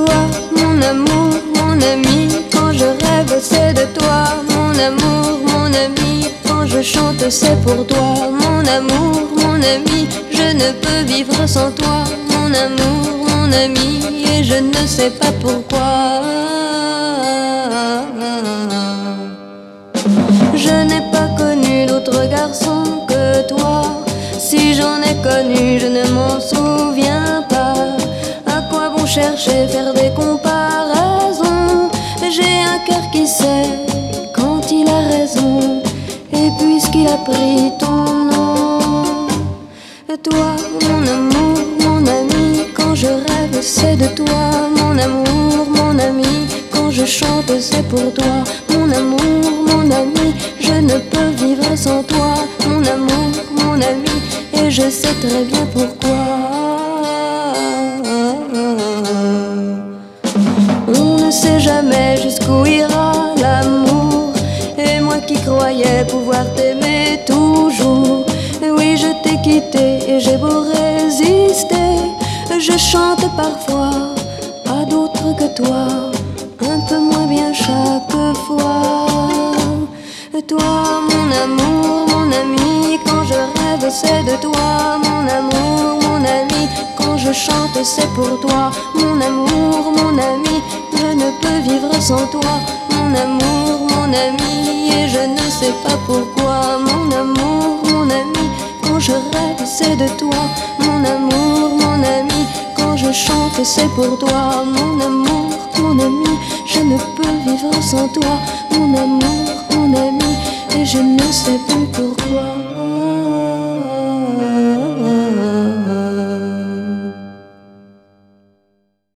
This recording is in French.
Toi, mon amour, mon ami, quand je rêve c'est de toi. Mon amour, mon ami, quand je chante c'est pour toi. Mon amour, mon ami, je ne peux vivre sans toi. Mon amour, mon ami, et je ne sais pas pourquoi. Je n'ai pas connu d'autre garçon que toi. Si j'en ai connu, je ne m'en souviens pas. À quoi bon chercher, faire des comparaisons? J'ai un cœur qui sait quand il a raison. Et puisqu'il a pris ton nom, toi, mon amour, mon ami, quand je rêve, c'est de toi. Mon amour, mon ami, quand je chante, c'est pour toi. Mon amour, mon ami, je ne peux vivre sans toi. Mon amour, mon ami, et je sais très bien pourquoi. On ne sait jamais jusqu'où ira l'amour. Et moi qui croyais pouvoir t'aimer toujours, oui, je t'ai quitté et j'ai beau résister, je chante parfois à d'autres que toi, un peu moins bien chaque fois. Toi, mon amour, mon ami, quand je rêve c'est de toi. Mon amour, mon ami, quand je chante c'est pour toi. Mon amour, mon ami, je ne peux vivre sans toi. Mon amour, mon ami, et je ne sais pas pourquoi. Mon amour, mon ami, quand je rêve c'est de toi. Mon amour, mon ami, quand je chante c'est pour toi. Mon amour, mon ami, je ne peux vivre sans toi. Mon amour, mon ami, et je ne sais plus pourquoi.